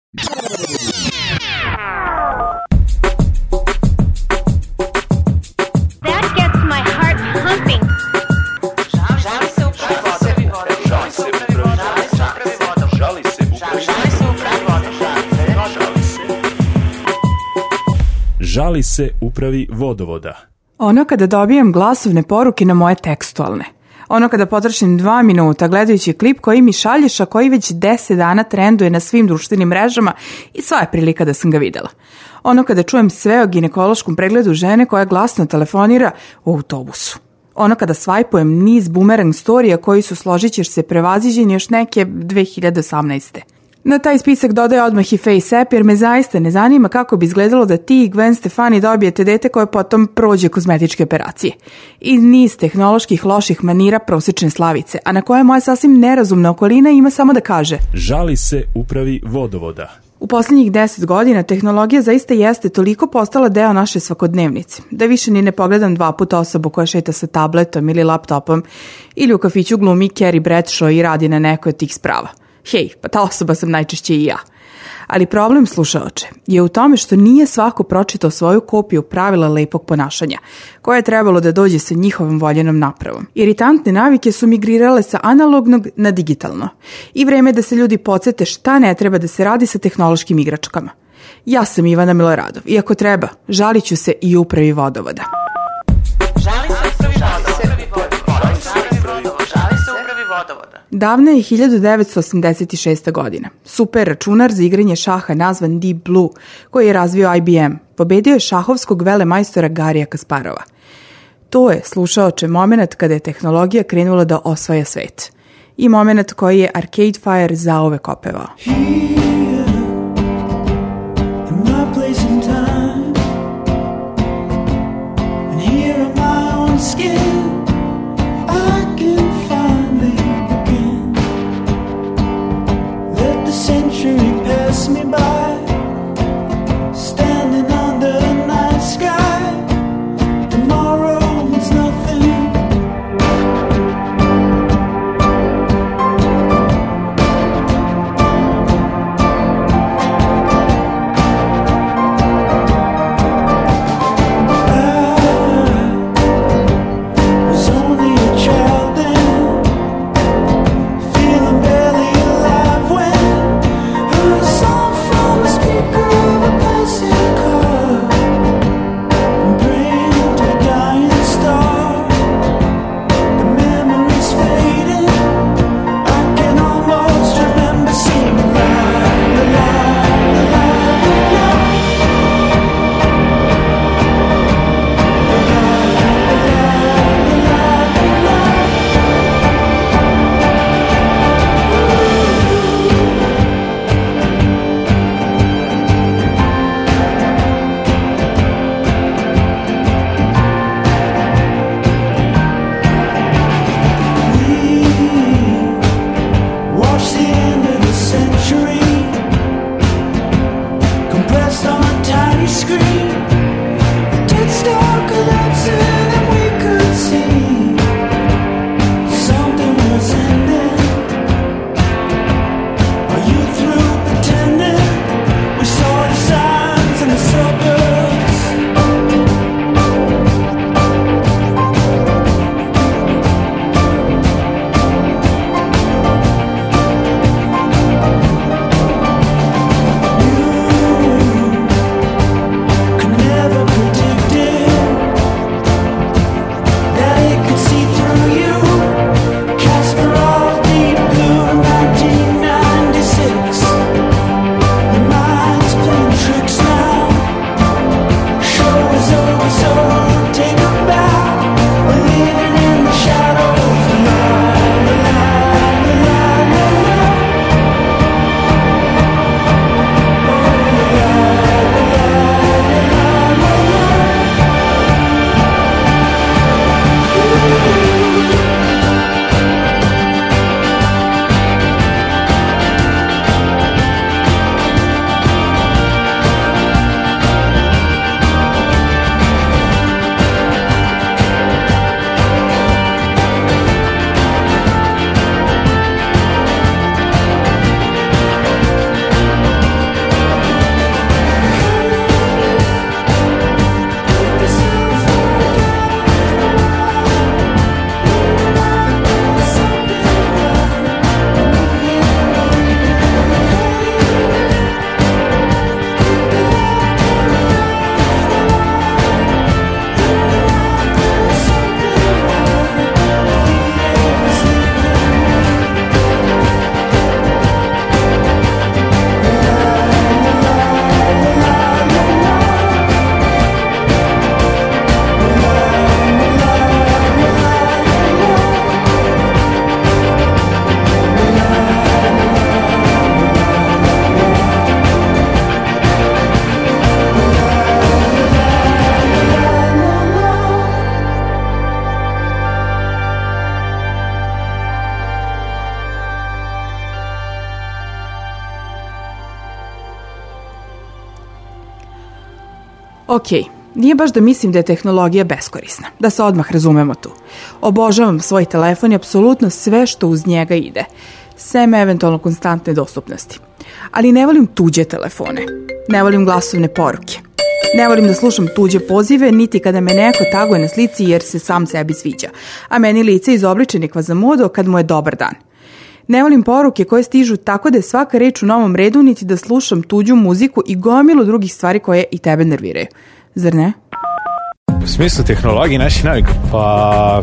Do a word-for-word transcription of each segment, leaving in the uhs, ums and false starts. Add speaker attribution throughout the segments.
Speaker 1: Žali se upravi vodovoda.
Speaker 2: Ono kada dobijem glasovne poruke na moje tekstualne. Ono kada potrošim dva minuta gledajući klip koji mi šalješ, a koji već deset dana trenduje na svim društvenim mrežama i sva je prilika da sam ga videla. Ono kada čujem sve o ginekološkom pregledu žene koja glasno telefonira u autobusu. Ono kada svajpujem niz boomerang storija koji su, složit ćeš se, prevaziđeni još neke dve hiljade osamnaeste. Na taj spisak dodaje odmah i FaceApp jer me zaista ne zanima kako bi izgledalo da ti i Gwen Stefani dobijete dete koje potom prođe kozmetičke operacije. I niz tehnoloških loših manira prosječne slavice, a na koje moja sasvim nerazumna okolina ima samo da kaže:
Speaker 1: žali se upravi vodovoda.
Speaker 2: U posljednjih deset godina tehnologija zaista jeste toliko postala deo naše svakodnevnice, da više ni ne pogledam dva puta osobu koja šeta sa tabletom ili laptopom ili u kafiću glumi Carrie Bradshaw i radi na nekoj od tih sprava. Hej, pa ta osoba sam najčešće i ja. Ali problem, slušaoče, je u tome što nije svako pročitao svoju kopiju pravila lepog ponašanja, koje je trebalo da dođe sa njihovom voljenom napravom. Iritantne navike su migrirale sa analognog na digitalno. I vreme da se ljudi podsete šta ne treba da se radi sa tehnološkim igračkama. Ja sam Ivana Miloradov i ako treba, žalit ću se i upravi vodovoda.
Speaker 3: Žali se upravi vodovoda. Žali se upravi vodovoda.
Speaker 2: Davna je hiljadu devetsto osamdeset šesta. godina. Super računar za igranje šaha nazvan Deep Blue, koji je razvio I B M, pobedio je šahovskog velemajstora Garija Kasparova. To je, slušaoče, moment kada je tehnologija krenula da osvaja svet. I moment koji je Arcade Fire zauvek opevao.
Speaker 4: Feeling barely alive when her song from the
Speaker 2: Ok, nije baš da mislim da je tehnologija beskorisna, da se odmah razumemo tu. Obožavam svoj telefon i apsolutno sve što uz njega ide, sem eventualno konstantne dostupnosti. Ali ne volim tuđe telefone, ne volim glasovne poruke, ne volim da slušam tuđe pozive, niti kada me neko taguje na slici jer se sam sebi sviđa, a meni lice izobličeni kvazamudo kad mu je dobar dan. Ne volim poruke koje stižu tako da je svaka reč u novom redu, niti da slušam tuđu muziku i gomilu drugih stvari koje i tebe nerviraju. Zar ne?
Speaker 4: U smislu tehnologije naših navika? Pa...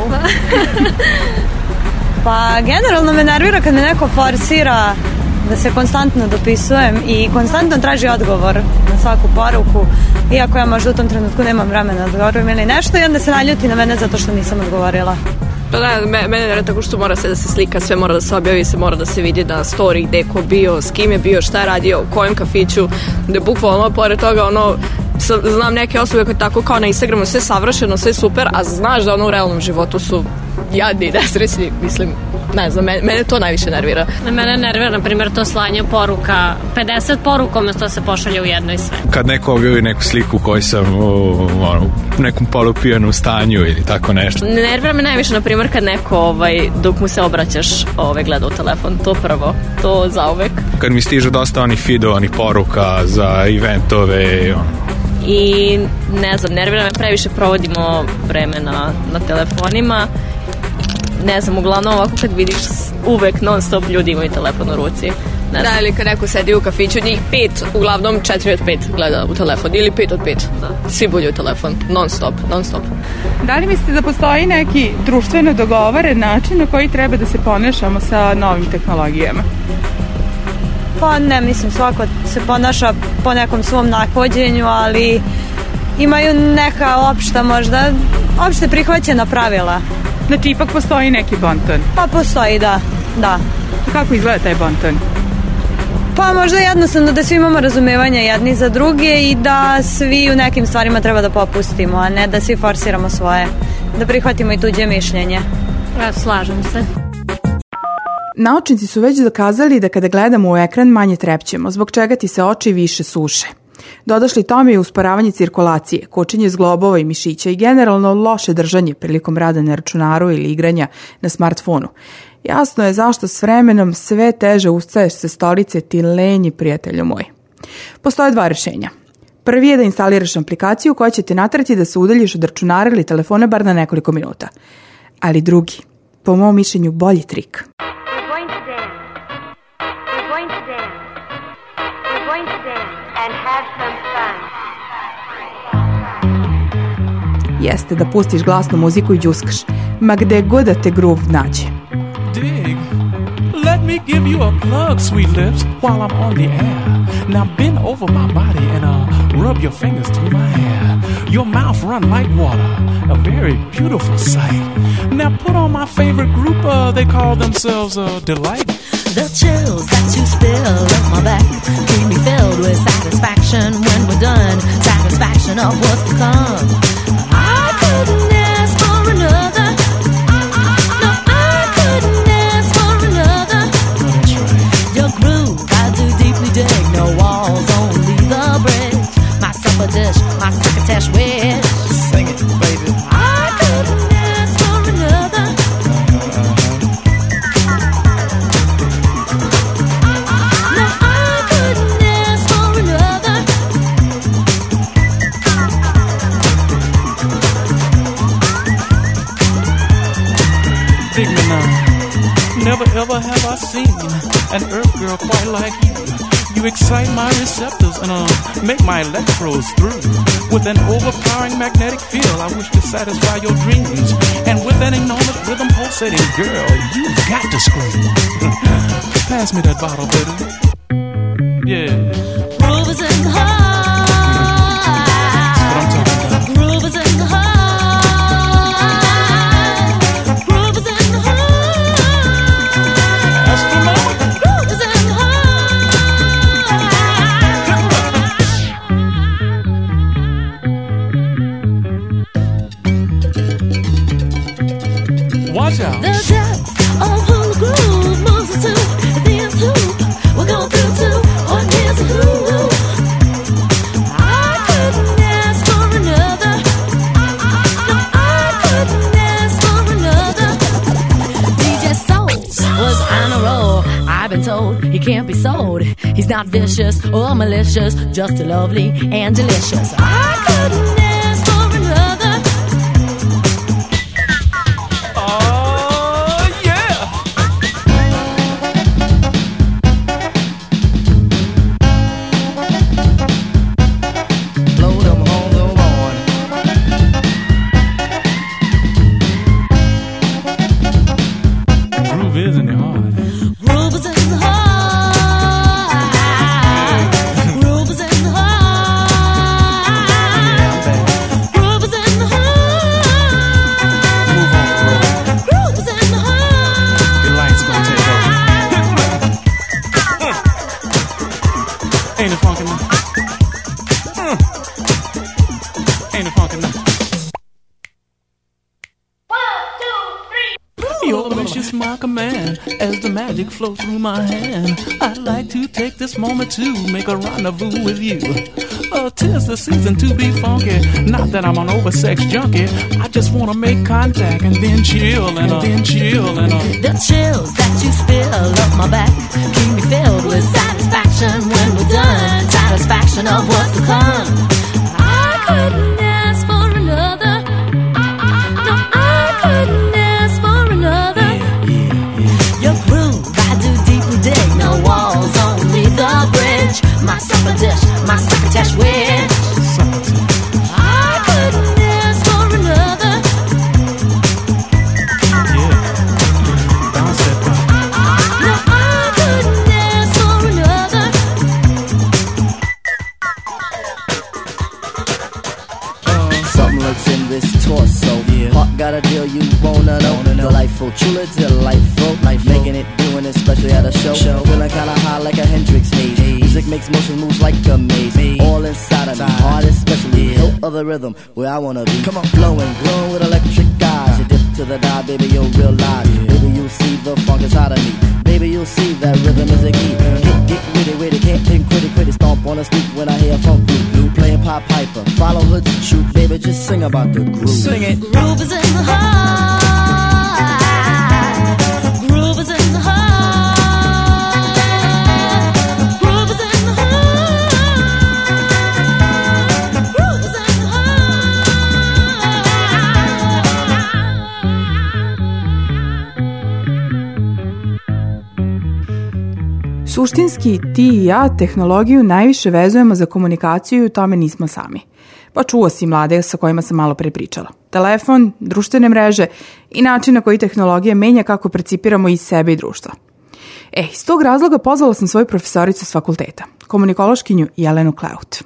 Speaker 5: Pa generalno me nervira kad me neko forsira da se konstantno dopisujem i konstantno traži odgovor na svaku poruku, iako ja možda u tom trenutku nemam vremena da odgovorim ili nešto i onda se naljuti na mene zato što nisam odgovorila.
Speaker 6: Pa da, me, mene ne tako što mora sve da se slika, sve mora da se objavi, se mora da se vidi na story gde ko bio, s kim je bio, šta je radio, u kojem kafiću, da bukvalno pored toga ono, znam neke osobe koje tako kao na Instagramu sve savršeno, sve super, a znaš da ono u realnom životu su jadni i nesrećni, mislim, ne znam, mene, mene to najviše nervira.
Speaker 7: Mene nervira, na primjer, to slanje poruka, pedeset poruka umjesto da se pošalje u jednoj sve.
Speaker 4: Kad neko objavi neku sliku koju sam u, ono, u nekom polupijanom stanju ili tako nešto.
Speaker 6: Nervira me najviše, na primjer, kad neko, ovaj, dok mu se obraćaš, ovaj, gleda u telefon, to prvo, to zauvek.
Speaker 4: Kad mi stiže dosta onih feedova, onih poruka za eventove, ono.
Speaker 6: I ne znam, nervira me, previše provodimo vreme na, na telefonima. Ne znam, uglavnom ovako kad vidiš uvek non stop ljudi imaju telefon u ruci. Ne da, ili kad neko sedi u kafiću, njih pet, uglavnom četiri od pet gleda u telefon, ili pet od pet. Da. Svi bulju u telefon, non stop, non stop.
Speaker 2: Da li mislite da postoji neki društveno dogovaren način na koji treba da se ponašamo sa novim tehnologijama?
Speaker 5: Pa ne, mislim, svako se ponaša po nekom svom nahođenju, ali imaju neka opšta možda, opšte prihvaćena pravila.
Speaker 2: Znači, ipak postoji neki bonton?
Speaker 5: Pa postoji, da, da.
Speaker 2: Kako izgleda taj bonton?
Speaker 5: Pa možda jednostavno da svi imamo razumevanja jedni za druge i da svi u nekim stvarima treba da popustimo, a ne da svi forsiramo svoje. Da prihvatimo i tuđe mišljenje.
Speaker 7: Ja slažem se.
Speaker 2: Naučnici su već dokazali da kada gledamo u ekran manje trepćemo, zbog čega ti se oči više suše. Dodašli tome je usporavanje cirkulacije, kočenje zglobova i mišića i generalno loše držanje prilikom rada na računaru ili igranja na smartfonu. Jasno je zašto s vremenom sve teže ustaješ sa stolice ti lenji, prijatelju moj. Postoje dva rešenja. Prvi je da instaliraš aplikaciju koja će te naterati da se udaljiš od računara ili telefona bar na nekoliko minuta. Ali drugi, po mom mišljenju, bolji trik. Jeste da pustiš glasnu muziku i džuskaš, ma gde god da te groove nađe.
Speaker 8: Dig, let me give you a plug, sweet lips, while I'm on the air. Now bend over my body and uh, rub your fingers through my hair. Your mouth run like water, a very beautiful sight. Now put on my favorite group, uh, they call themselves uh, Delight.
Speaker 9: The chills that you spill up my back keep me filled with satisfaction when we're done. Satisfaction of what's to come. I couldn't ask for another. No, I couldn't ask for another. Your groove, I do deeply dig. No walls, only the bridge. My supper dish, my crocketesh wish.
Speaker 8: Sing it, baby.
Speaker 9: I couldn't ask for another.
Speaker 8: Dig me now. Never ever have I seen an earth girl quite like you. You excite my receptors and uh, make my electrodes through. With an overpowering magnetic field, I wish to satisfy your dreams. And with an enormous rhythm pulsating, girl, you've got to scream. Pass me that bottle, baby. Yeah.
Speaker 9: Groove in the heart. Groove in the heart.
Speaker 8: Watch out.
Speaker 9: The depth of who the groove moves us to. At the end who we're going through to. Or here's who. I couldn't not vicious or malicious, just lovely and delicious. I couldn't ask for another.
Speaker 8: Oh, yeah!
Speaker 10: Blow them on the horn.
Speaker 8: Groove is in the heart.
Speaker 9: Groove is in the heart. Groove is in the heart. Groove is in the heart.
Speaker 8: Move on, bro.
Speaker 9: Groove is in the heart.
Speaker 8: Your light's gonna take over. Ain't it funky now? Mm. Ain't it funky now? Your wish is my command as the magic flows through my hand. I'd like to take this moment to make a rendezvous with you. Uh, 'tis the season to be funky. Not that I'm an oversex junkie. I just wanna make contact and then chill and uh, then chill and uh.
Speaker 9: The chills that you spill up my back keep me filled with satisfaction when we're done. Satisfaction of what's to come. I couldn't ask for another. No, I couldn't ask for another. Your groove, I do deeply dig. No walls, only the bridge. My supper dish, my succotash wish. I couldn't ask for another.
Speaker 8: Bounce that body.
Speaker 9: No, I couldn't ask for another.
Speaker 10: Something lurks in this torso. Heart got a deal you wanna know. Delightful, truly delightful. Life making it, doing it, especially at a show. Feeling kinda high like a Hendrix haze. Music makes motion moves like a maze. All inside of me, heart especially. Hilt of the rhythm, where I wanna be. Come on, flowing, glowing with electric eyes. You dip to the dive, baby, you'll realize. Baby, you'll see the funk inside of me. Baby, you'll see that rhythm is a key. Get, get witty, witty, can't think quitty, quitty. Stomp on the street when I hear funk group. Playing Pop Piper, follow hoods and shoot. Baby, just sing about the groove.
Speaker 8: Sing it.
Speaker 9: Groove is in the heart. Groove is in the heart. Groove is in the heart. Groove is in the
Speaker 2: heart. Suštinski, ti i ja tehnologiju najviše vezujemo za komunikaciju i u tome nismo sami. Pa čuo si mlade sa kojima sam malo pre pričala. Telefon, društvene mreže i način na koji tehnologija menja kako percipiramo i sebe i društva. E, iz tog razloga pozvala sam svoju profesoricu s fakulteta, komunikološkinju Jelenu Kleut.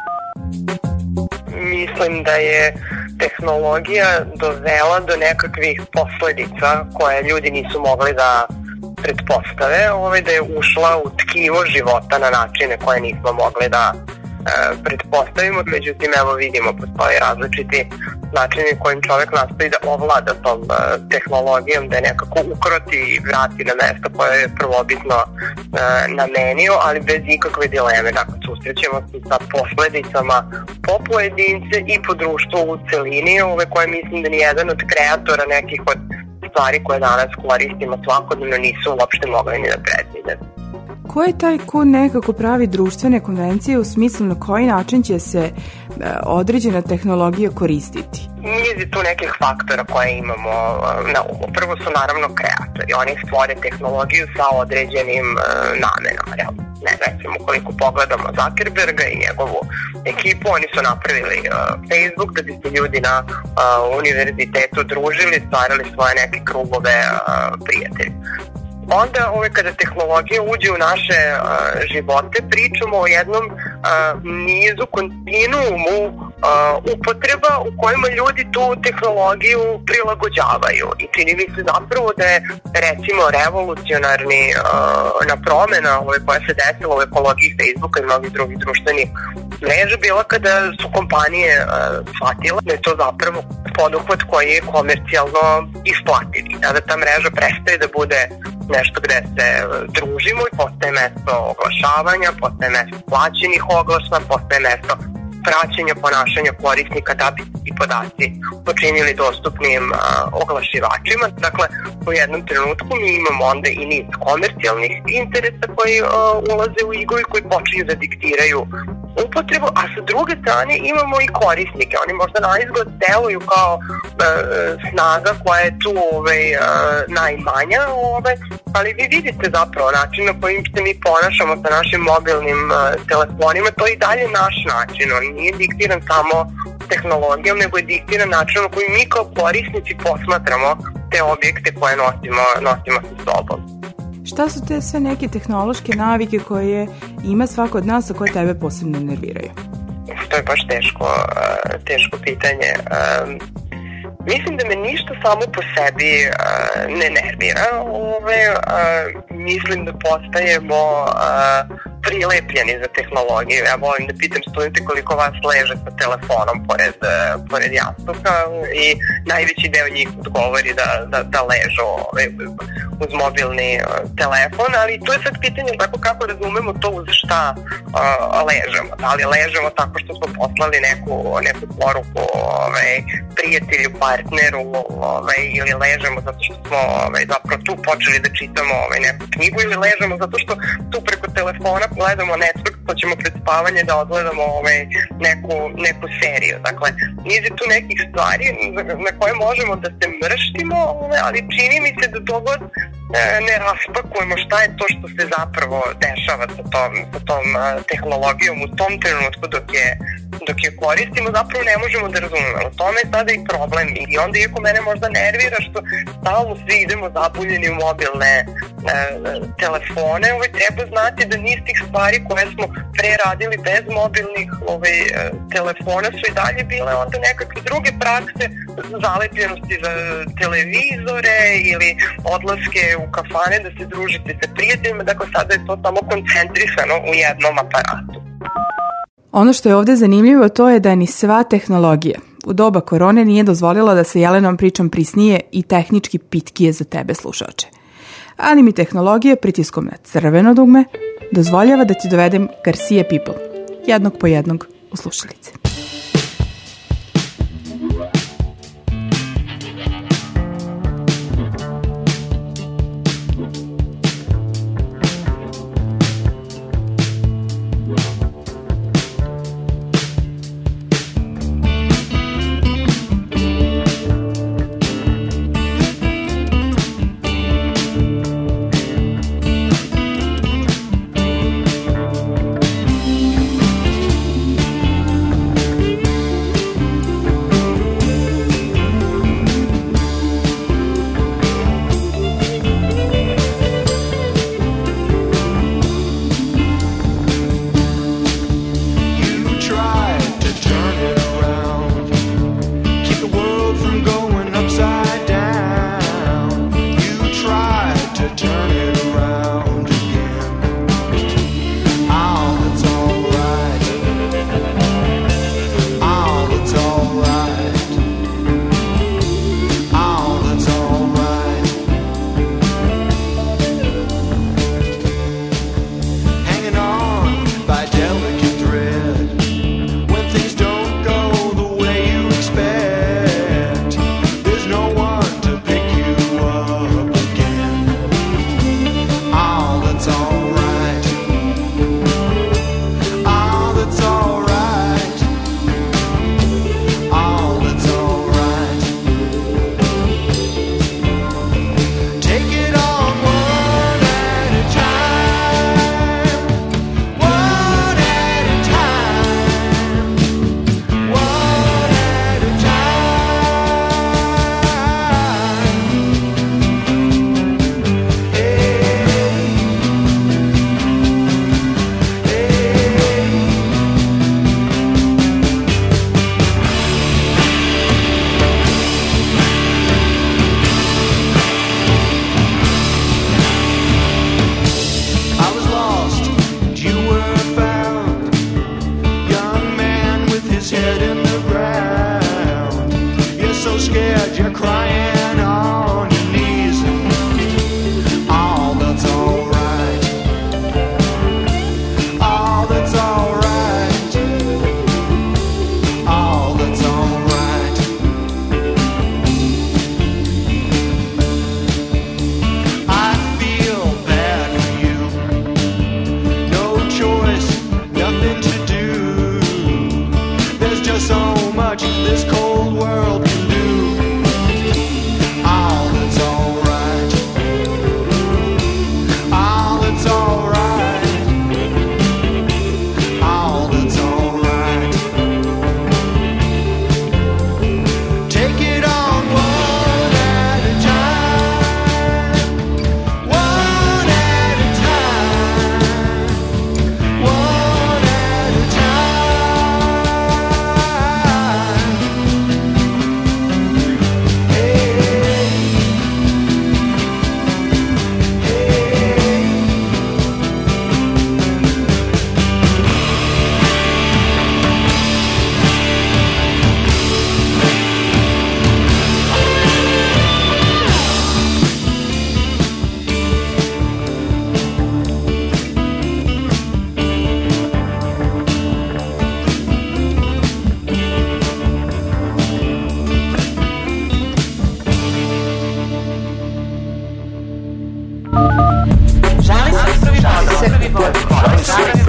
Speaker 11: Mislim da je tehnologija dovela do nekakvih posledica koje ljudi nisu mogli da pretpostave, ovaj, da je ušla u tkivo života na načine koje nismo mogli da pretpostavimo, međutim evo vidimo postoje različiti načini kojim čovjek nastoji da ovlada tom uh, tehnologijom, da je nekako ukroti i vrati na mesto koje je prvobitno uh, namenio, ali bez ikakve dileme. Dakle, susrećemo se sa posledicama po pojedince i po društvu u celini, ove koje mislim da nijedan od kreatora nekih od stvari koje danas koristimo svakodnevno nisu uopšte mogli ni da predvide.
Speaker 2: Ko je taj ko nekako pravi društvene konvencije u smislu na koji način će se e, određena tehnologija koristiti?
Speaker 11: Niz je tu nekih faktora koje imamo na umu. Prvo su naravno kreatori. Oni stvore tehnologiju sa određenim uh, namenama. Ne, recimo, koliko pogledamo Zuckerberga i njegovu ekipu, oni su napravili uh, Facebook da bi se ljudi na uh, univerzitetu družili, stvarali svoje neke krugove uh, prijatelja. Onda ove, kada tehnologija uđe u naše uh, živote, pričamo o jednom uh, nizu, kontinuumu uh, upotreba u kojima ljudi tu tehnologiju prilagođavaju. I čini mi se zapravo da je recimo revolucionarni uh, na promena ove, koja se desila u ekologiji Facebooka i mnogih drugih društvenih mreža bila kada su kompanije uh, shvatile da je to zapravo poduhvat koji je komercijalno isplativ. Kada ta mreža prestaje da bude nešto gde se družimo i postaje mesto oglašavanja, postaje mesto plaćenih oglasa, postaje mesto praćenja ponašanja korisnika da bi ti podaci počinili dostupnim uh, oglašivačima. Dakle, u jednom trenutku mi imamo onda i niz komercijalnih interesa koji uh, ulaze u igru i koji počinju da diktiraju upotrebu, a sa druge strane imamo i korisnike. Oni možda na izgled deluju kao uh, snaga koja je tu ovaj, uh, najmanja, ovaj, ali vi vidite zapravo način na kojim se mi ponašamo sa našim mobilnim uh, telefonima, to je i dalje naš način. On nije diktiran samo tehnologijom, nego je diktiran način na koji mi kao korisnici posmatramo te objekte koje nosimo, nosimo sa sobom.
Speaker 2: Šta su te sve neke tehnološke navike koje ima svako od nas, a koje tebe posebno nerviraju?
Speaker 11: To je baš teško, teško pitanje. Mislim da me ništa samo po sebi ne nervira. Ove, mislim da postajemo prilepljeni za tehnologiju. Ja volim da pitam studente koliko vas leže sa telefonom pored, pored jastuka i najveći deo njih odgovori da, da, da ležu ove, uz mobilni telefon, ali to je sad pitanje tako kako razumemo to uz šta uh, ležemo. Da li ležemo tako što smo poslali neku, neku poruku ove, prijatelju, partneru ove, ili ležemo zato što smo ove, zapravo tu počeli da čitamo ove, neku knjigu ili ležemo zato što tu preko telefona gledamo Netflix, pa ćemo pred spavanje da odgledamo ove, neku, neku seriju. Dakle, niže tu nekih stvari na koje možemo da se mrštimo, ove, ali čini mi se da to god ne raspakujemo šta je to što se zapravo dešava sa tom, sa tom tehnologijom u tom trenutku dok je, dok je koristimo, zapravo ne možemo da razumemo. U tome je sada i problem i onda iako mene možda nervira što stalno svi idemo zabuljeni u mobilne e, telefone, ovaj, treba znati da niz tih stvari koje smo pre radili bez mobilnih ovaj, telefona su i dalje bile onda nekakve druge prakse, zalepljenosti za televizore ili odlaske u kafane da se družite sa prijateljima, dakle sada je to samo koncentrisano u jednom aparatu.
Speaker 2: Ono što je ovde zanimljivo to je da ni sva tehnologija u doba korone nije dozvolila da se Jelenom pričam prisnije i tehnički pitkije za tebe slušaoče. Ali mi tehnologija pritiskom na crveno dugme dozvoljava da ti dovedem Garcia People, jednog po jednog u slušalice.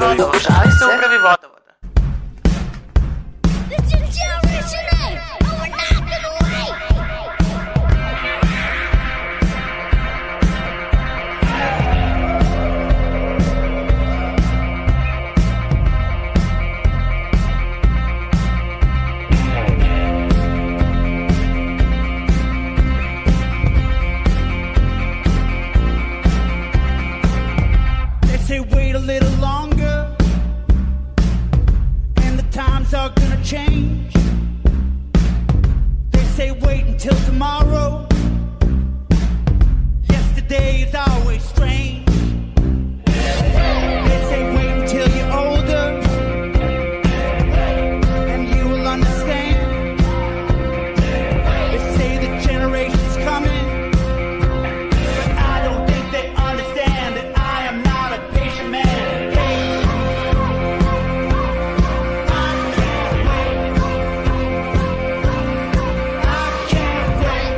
Speaker 3: vodovod. Žali se upravi vodovoda.
Speaker 12: Say wait a little longer, and the times are gonna change. They say wait until tomorrow. Yesterday is always strange. They say wait until you're older, and you will understand. They say the generation's coming, but I don't think they understand that I am not a patient man. Hey, I can't wait. I can't wait.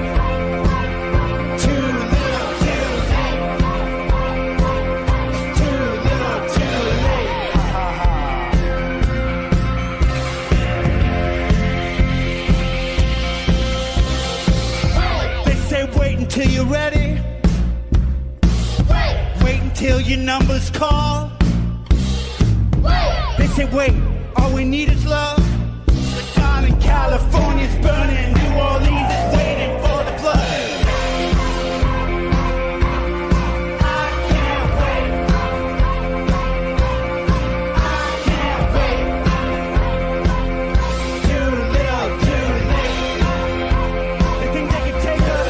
Speaker 12: Too little, too late. Too little, too late. Ha ha ha. They say wait until you're ready. Wait until your number's called. They say wait, all we need is love. The dawn in California's burning, New Orleans is waiting for the flood. I can't wait. I can't wait. Too little, too late. They think they can take us.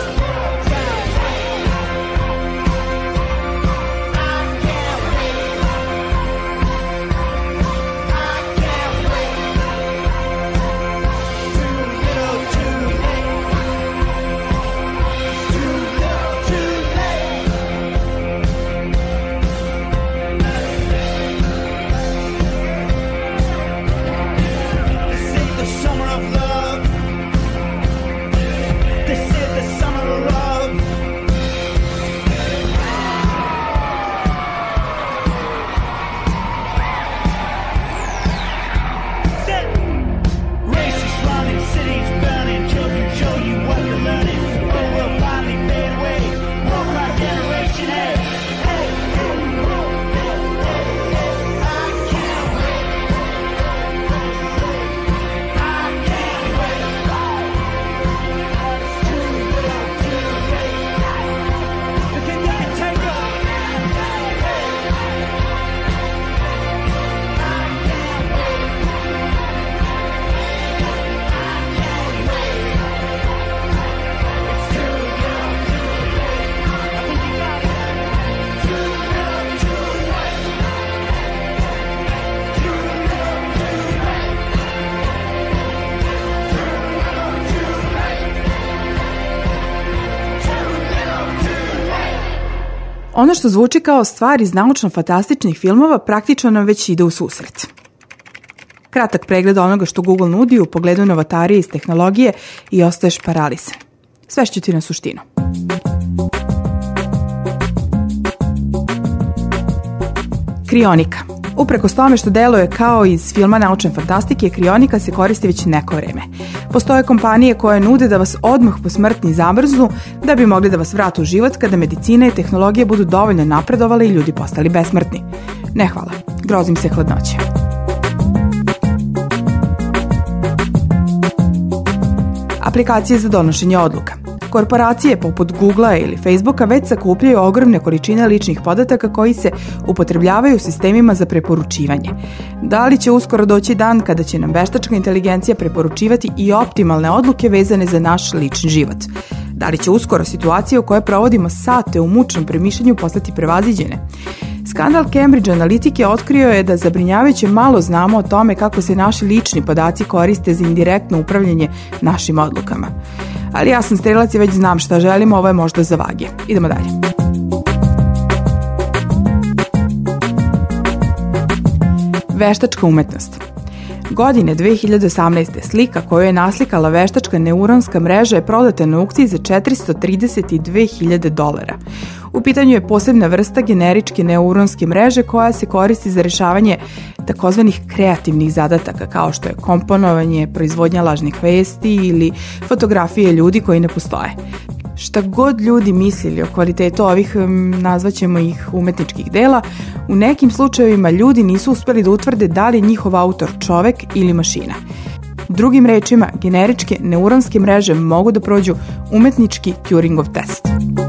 Speaker 2: Ono što zvuči kao stvar iz naučno-fantastičnih filmova praktično nam već ide u susret. Kratak pregled onoga što Google nudi u pogledu novatarije iz tehnologije i ostaješ paralisan. Svešću ti na suštinu. Krionika. Uprkos tome što deluje kao iz filma naučne fantastike, krionika se koristi već neko vreme. Postoje kompanije koje nude da vas odmah po smrtni zamrznu da bi mogli da vas vrate u život kada medicina i tehnologija budu dovoljno napredovale i ljudi postali besmrtni. Ne hvala, grozim se hladnoće. Aplikacije za donošenje odluka. Korporacije poput Googlea ili Facebooka već sakupljaju ogromne količine ličnih podataka koji se upotrebljavaju u sistemima za preporučivanje. Da li će uskoro doći dan kada će nam veštačka inteligencija preporučivati i optimalne odluke vezane za naš lični život? Da li će uskoro situacije u kojoj provodimo sate u mučnom premišljanju postati prevaziđene? Skandal Cambridge Analytike otkrio je da zabrinjavajuće malo znamo o tome kako se naši lični podaci koriste za indirektno upravljanje našim odlukama. Ali ja sam strelac i već znam šta želim, ovo je možda za vage. Idemo dalje. Veštačka umetnost. Godine dve hiljade osamnaeste. slika koju je naslikala veštačka neuronska mreža je prodata na aukciji za četiristo trideset dve hiljade dolara. U pitanju je posebna vrsta generičke neuronske mreže koja se koristi za rešavanje takozvanih kreativnih zadataka kao što je komponovanje, proizvodnja lažnih vesti ili fotografije ljudi koji ne postoje. Šta god ljudi mislili o kvalitetu ovih, nazvaćemo ih umetničkih dela, u nekim slučajevima ljudi nisu uspeli da utvrde da li je njihov autor čovek ili mašina. Drugim rečima, generičke neuronske mreže mogu da prođu umetnički Turingov test.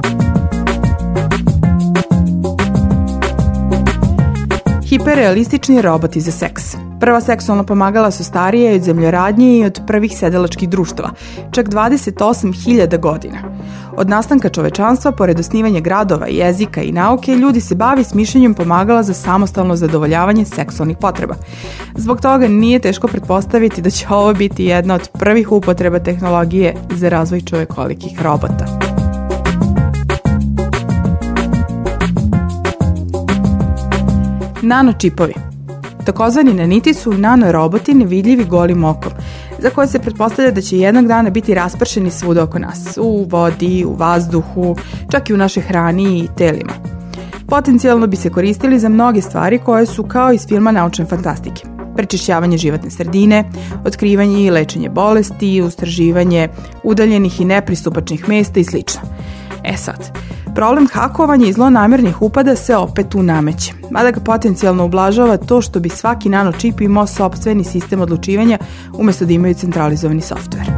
Speaker 2: Hiperrealistični roboti za seks. Prva seksualna pomagala su starije od zemljoradnje i od prvih sedelačkih društava, čak dvadeset osam hiljada godina. Od nastanka čovečanstva, pored osnivanja gradova, jezika i nauke, ljudi se bavi smišljanjem pomagala za samostalno zadovoljavanje seksualnih potreba. Zbog toga nije teško pretpostaviti da će ovo biti jedna od prvih upotreba tehnologije za razvoj čovekolikih robota. Nanočipovi. Takozvani naniti su nanoroboti nevidljivi golim okom, za koje se pretpostavlja da će jednog dana biti raspršeni svuda oko nas, u vodi, u vazduhu, čak i u našoj hrani i telima. Potencijalno bi se koristili za mnoge stvari koje su kao iz filma naučne fantastike. Prečišćavanje životne sredine, otkrivanje i lečenje bolesti, istraživanje udaljenih i nepristupačnih mesta i sl. E sad, problem hakovanja i zlonamernih upada se opet tu nameće, mada ga potencijalno ublažava to što bi svaki nanočip imao sopstveni sistem odlučivanja umesto da imaju centralizovani softver.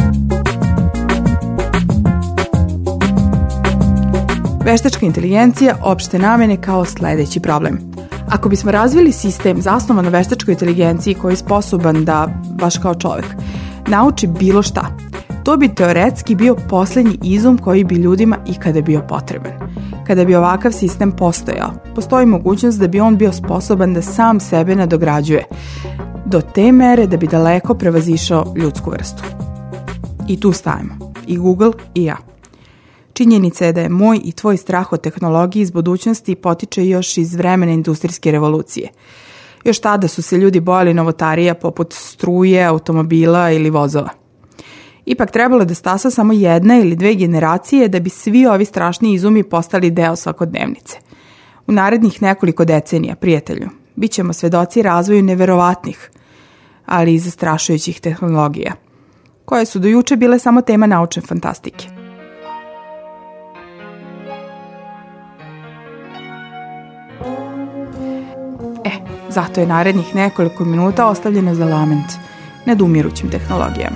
Speaker 2: Veštačka inteligencija opšte namene kao sledeći problem. Ako bismo razvili sistem zasnovan na veštačkoj inteligenciji koji je sposoban da, baš kao čovek, nauči bilo šta, to bi teoretski bio poslednji izum koji bi ljudima ikada bio potreban. Kada bi ovakav sistem postojao, postoji mogućnost da bi on bio sposoban da sam sebe nadograđuje, do te mere da bi daleko prevazišao ljudsku vrstu. I tu stajemo, i Google i ja. Činjenica je da je moj i tvoj strah od tehnologiji iz budućnosti potiče još iz vremena industrijske revolucije. Još tada su se ljudi bojali novotarija poput struje, automobila ili vozova. Ipak trebalo da stasa samo jedna ili dve generacije da bi svi ovi strašni izumi postali deo svakodnevnice. U narednih nekoliko decenija, prijatelju, bit ćemo svedoci razvoju neverovatnih, ali i zastrašujućih tehnologija, koje su do juče bile samo tema naučne fantastike. E, zato je narednih nekoliko minuta ostavljeno za lament nad umirućim tehnologijama.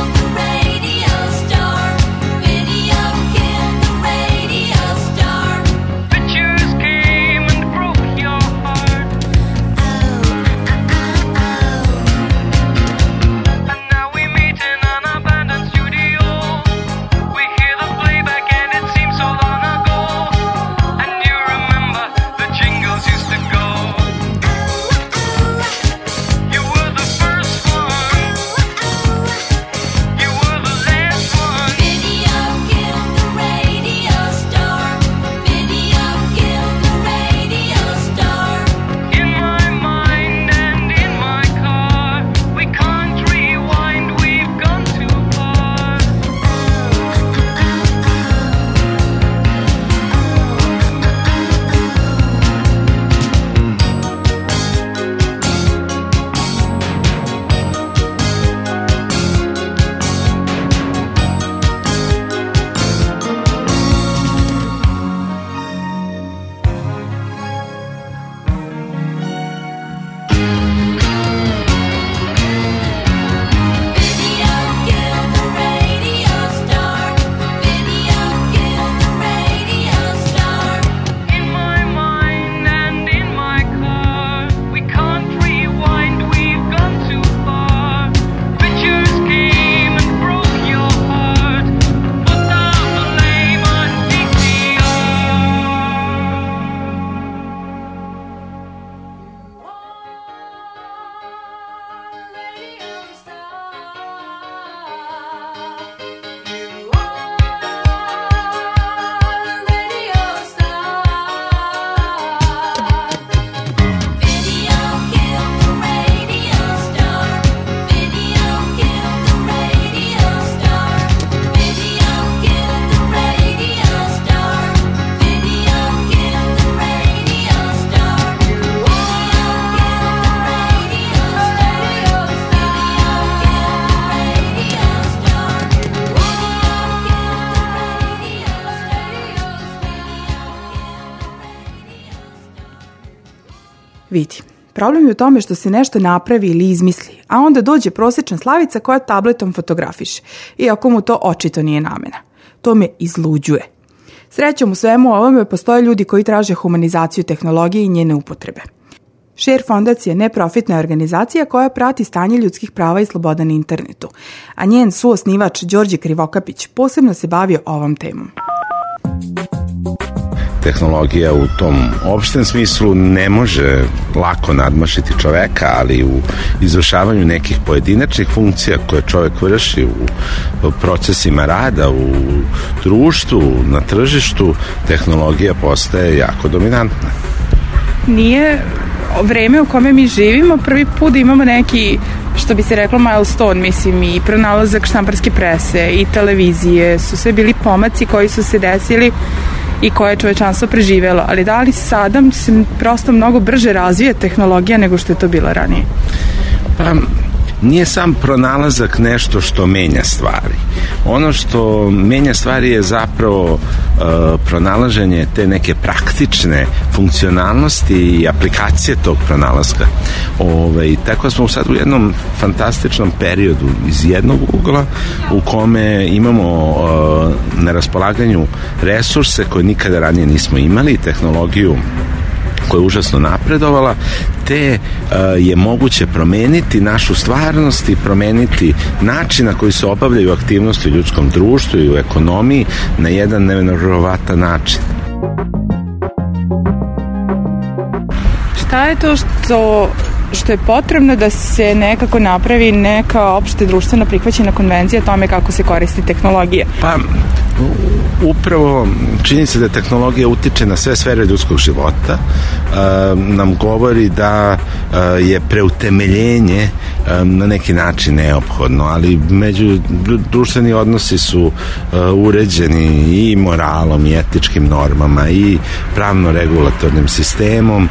Speaker 9: Star.
Speaker 2: Vidi, problem je u tome što se nešto napravi ili izmisli, a onda dođe prosječna Slavica koja tabletom fotografiše, iako mu to očito nije namena. To me izluđuje. Srećom u svemu ovome postoje ljudi koji traže humanizaciju tehnologije i njene upotrebe. Share fondacija je neprofitna organizacija koja prati stanje ljudskih prava i sloboda na internetu, a njen suosnivač Đorđe Krivokapić posebno se bavio ovom temom.
Speaker 13: Tehnologija u tom opštem smislu ne može lako nadmašiti čoveka, ali u izvršavanju nekih pojedinačnih funkcija koje čovek vrši u procesima rada, u društvu, na tržištu, tehnologija postaje jako dominantna.
Speaker 2: Nije vreme u kome mi živimo prvi put da imamo neki, što bi se reklo, milestone, mislim, i pronalazak štamparske prese i televizije su sve bili pomaci koji su se desili i koje je čovečanstvo preživelo, ali da li sada se prosto mnogo brže razvija tehnologija nego što je to bilo ranije?
Speaker 13: Pa, nije sam pronalazak nešto što menja stvari. Ono što menja stvari je zapravo uh, pronalaženje te neke praktične funkcionalnosti i aplikacije tog pronalaska. Ove, tako smo sad u jednom fantastičnom periodu iz jednog ugla u kome imamo uh, na raspolaganju resurse koje nikada ranije nismo imali, tehnologiju koja je užasno napredovala, te uh, je moguće promeniti našu stvarnost i promeniti način na koji se obavljaju aktivnosti u ljudskom društvu i u ekonomiji na jedan nevjerovatan način.
Speaker 2: Šta je to što, što je potrebno da se nekako napravi neka opšte društveno prihvaćena konvencija o tome kako se koristi tehnologija?
Speaker 13: Pa, upravo čini se da tehnologija utiče na sve sfere ljudskog života, nam govori da je preutemeljenje na neki način neophodno, ali među društveni odnosi su uređeni i moralom i etičkim normama i pravno-regulatornim sistemom,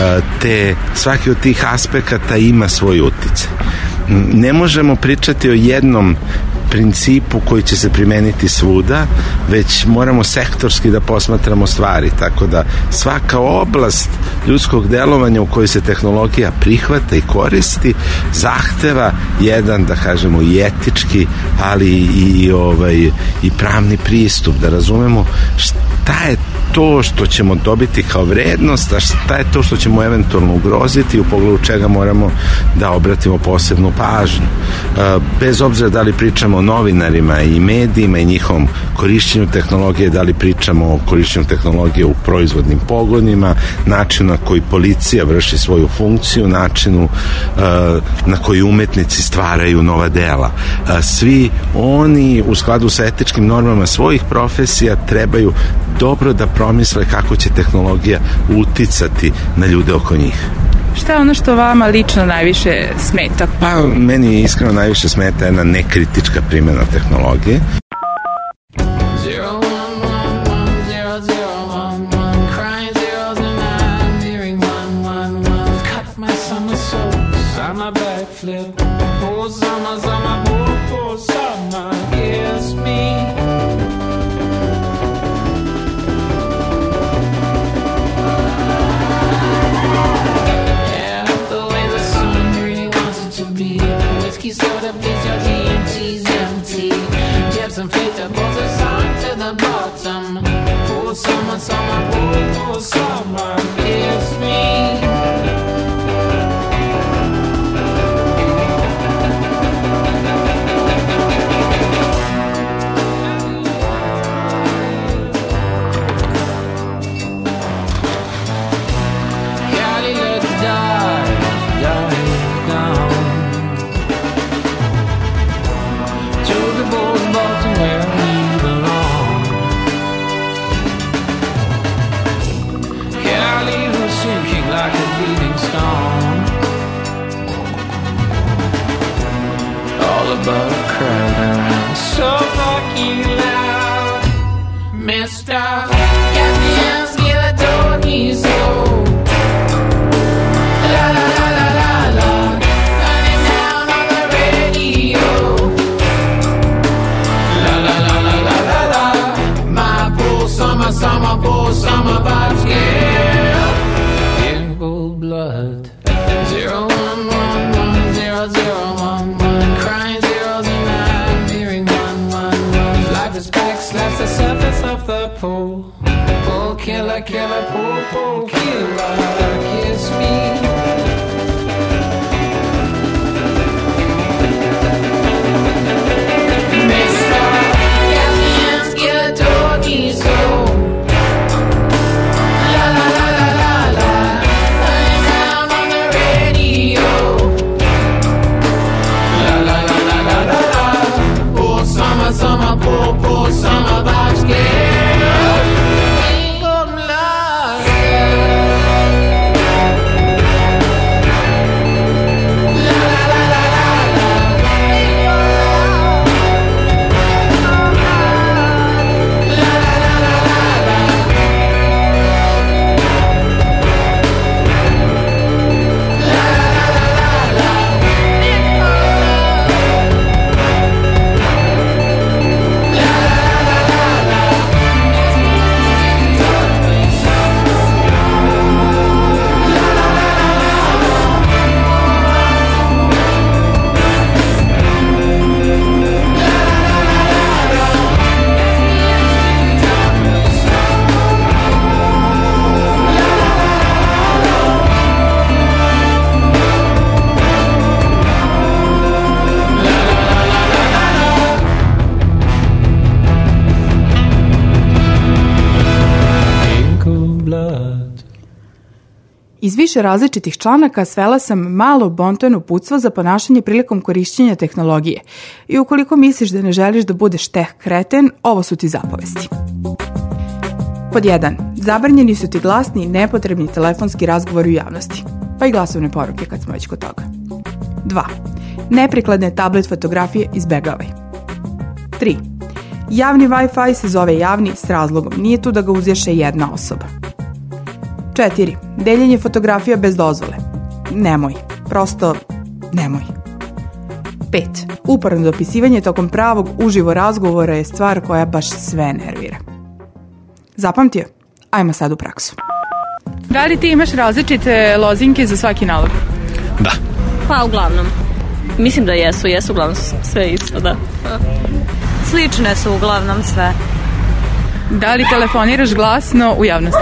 Speaker 13: te svaki od tih aspekata ima svoj uticaj. Ne možemo pričati o jednom principu koji će se primeniti svuda, već moramo sektorski da posmatramo stvari, tako da svaka oblast ljudskog delovanja u kojoj se tehnologija prihvata i koristi zahteva jedan, da kažemo, i etički, ali i, ovaj, i pravni pristup, da razumemo šta je to što ćemo dobiti kao vrednost, a šta je to što ćemo eventualno ugroziti, u pogledu čega moramo da obratimo posebnu pažnju. Bez obzira da li pričamo o novinarima i medijima i njihovom korišćenju tehnologije, da li pričamo o korišćenju tehnologije u proizvodnim pogonima, načinu na koji policija vrši svoju funkciju, načinu na koji umetnici stvaraju nova dela. Svi oni u skladu sa etičkim normama svojih profesija trebaju dobro da promisle kako će tehnologija uticati na ljude oko njih.
Speaker 2: Šta je ono što vama lično najviše smeta?
Speaker 13: Pa, meni iskreno najviše smeta jedna nekritička primjena tehnologije.
Speaker 14: Summer, summer, summer vibes, yeah. In cold blood. surface of the pool. Pool killer, killer, pool, pool killer, kiss me. Mister Gaffney, adore me so. La la la la la la. I'm down on the radio. La la la la la la la. Pool summer, summer, pool, pool summer vibes, girl. Bingo love. La la la la la la. Bingo love. La la la la la la. La la la la la. Bingo
Speaker 2: Iz više različitih članaka svela sam malo bontonu uputstvo za ponašanje prilikom korišćenja tehnologije. I ukoliko misliš da ne želiš da budeš teh kreten, ovo su ti zapovesti. Pod jedan. Zabranjeni su ti glasni i nepotrebni telefonski razgovori u javnosti, pa i glasovne poruke kad smo već kod toga. dva. Neprikladne tablet fotografije izbegavaj. tri. Javni Wi-Fi se zove javni s razlogom, nije tu da ga uzješe jedna osoba. četiri. Deljenje fotografija bez dozvole. Nemoj. Prosto nemoj. pet. Uporno dopisivanje tokom pravog uživo razgovora je stvar koja baš sve nervira. Zapamtio? Ajmo sad u praksu. Da li ti imaš različite lozinke za svaki nalog?
Speaker 4: Da.
Speaker 6: Pa uglavnom. Mislim da jesu, jesu uglavnom sve isto, da.
Speaker 5: Slične su uglavnom sve.
Speaker 2: Da li telefoniraš glasno u javnosti?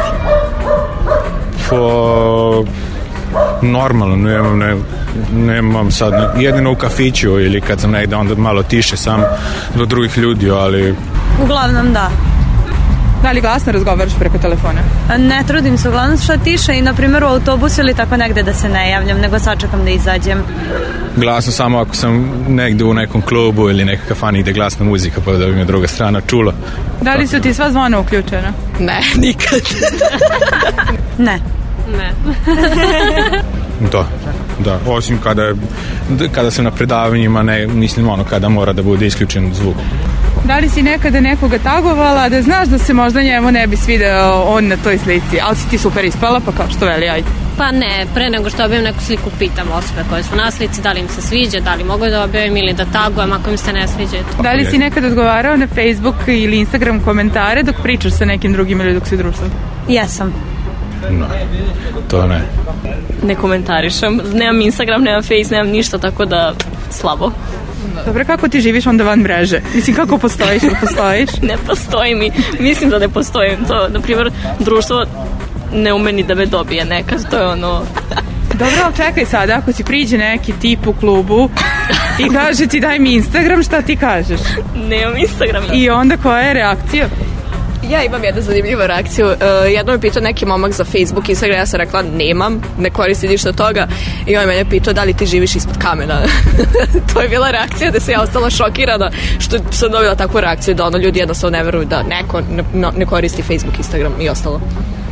Speaker 4: Po... normalno, nemam, ne, nemam sad, jedino u kafiću ili kad sam negde onda malo tiše sam do drugih ljudi, ali...
Speaker 5: Uglavnom da.
Speaker 2: Da li glasno razgovaraš preko telefona?
Speaker 5: Ne trudim se, uglavnom što tiše i na primjer u autobusu ili tako negde da se ne javljam, nego sačekam da izađem.
Speaker 4: Glasno samo ako sam negde u nekom klubu ili nekoj kafani gde glasna muzika pa da bi me druga strana čula.
Speaker 2: Da li su ti sva zvona uključena?
Speaker 6: Ne, nikad.
Speaker 5: Ne.
Speaker 6: Ne.
Speaker 4: Da, da, osim kada, kada sam na predavanjima, ne, mislim ono kada mora da bude isključen zvuk.
Speaker 2: Da li si nekada nekoga tagovala da znaš da se možda njemu ne bi svideo on na toj slici, ali si ti super ispala pa kao što veli, ajde?
Speaker 7: Pa ne, pre nego što objavim neku sliku pitam osobe koje su na slici da li im se sviđa, da li mogu da objavim ili da tagujem ako im se ne sviđa.
Speaker 2: Da li si nekada odgovarao na Facebook ili Instagram komentare dok pričaš sa nekim drugim ili dok si društvo?
Speaker 5: Jesam.
Speaker 4: No, to ne.
Speaker 6: Ne komentarišem, nemam Instagram, nemam Face, nemam ništa, tako da slabo.
Speaker 2: Dobro, kako ti živiš onda van mreže? Mislim, kako postojiš ili postojiš?
Speaker 6: Ne postoji mi, mislim da ne postojim. To, na primjer, društvo ne umeni da me dobije nekad, to je ono...
Speaker 2: Dobro, ali čekaj sada, ako ti priđe neki tip u klubu i kaže ti daj mi Instagram, šta ti kažeš?
Speaker 6: Nemam Instagram.
Speaker 2: I onda koja je reakcija?
Speaker 6: Ja imam jednu zanimljivu reakciju. Uh, jedno me pitao neki momak za Facebook, Instagram, ja sam rekla nemam, ne koristi ništa od toga i on mene pitao da li ti živiš ispod kamena. To je bila reakcija da se ja ostala šokirana što sam dobila takvu reakciju da ono ljudi jednostavno ne veruju da neko ne, ne koristi Facebook, Instagram i ostalo.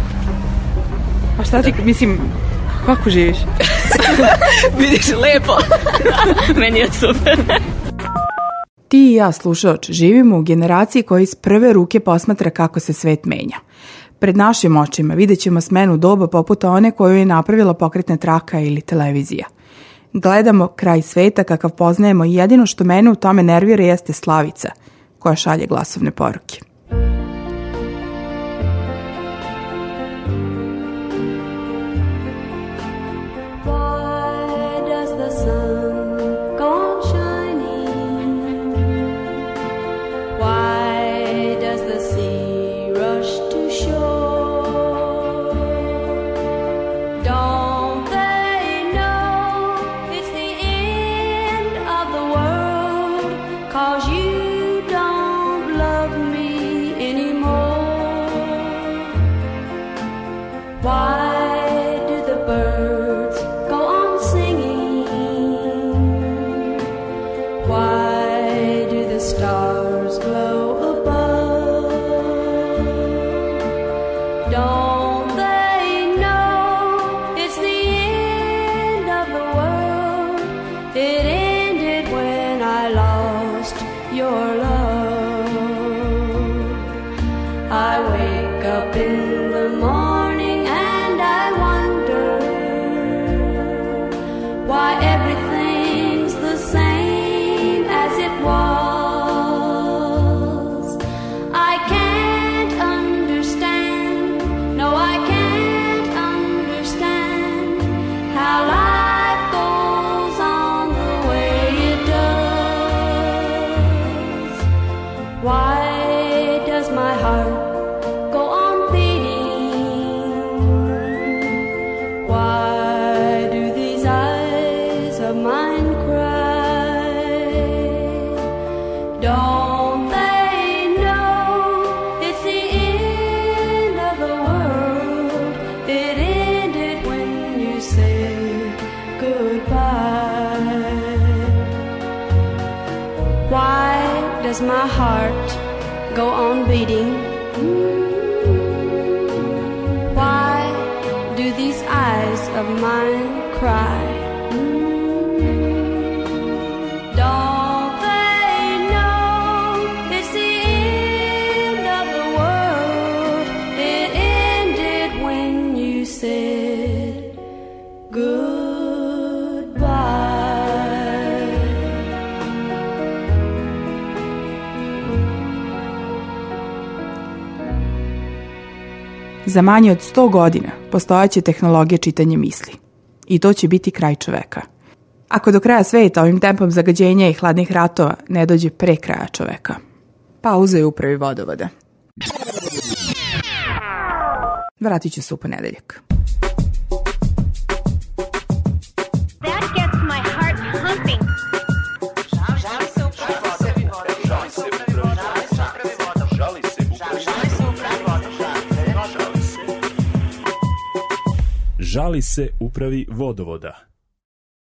Speaker 2: A šta ti, mislim, kako živiš?
Speaker 6: Vidiš, lepo. Meni je super.
Speaker 2: Ti i ja, slušaoč, živimo u generaciji koja iz prve ruke posmatra kako se svet menja. Pred našim očima vidjet ćemo smenu doba poput one koju je napravila pokretna traka ili televizija. Gledamo kraj sveta kakav poznajemo i jedino što mene u tome nervira jeste Slavica, koja šalje glasovne poruke.
Speaker 9: Why does the I wake up in the morning and I wonder why everything's the same as it was. I can't understand, no I can't understand how life goes on the way it does. Why does my heart go on beating? Why do these eyes of mine cry? Don't they know it's the end of the world? It ended when you said goodbye. Why does my heart go on beating? Why do these eyes of mine cry? Don't they know it's the end of the world? It ended when you said goodbye.
Speaker 2: Za manje od sto godina postojaće tehnologija čitanja misli. I to će biti kraj čoveka. Ako do kraja sveta ovim tempom zagađenja i hladnih ratova ne dođe pre kraja čoveka. Pauza je u upravi vodovoda. Vratit ću se u ponedeljak.
Speaker 15: That gets my heart pumping.
Speaker 1: Žali se upravi vodovoda.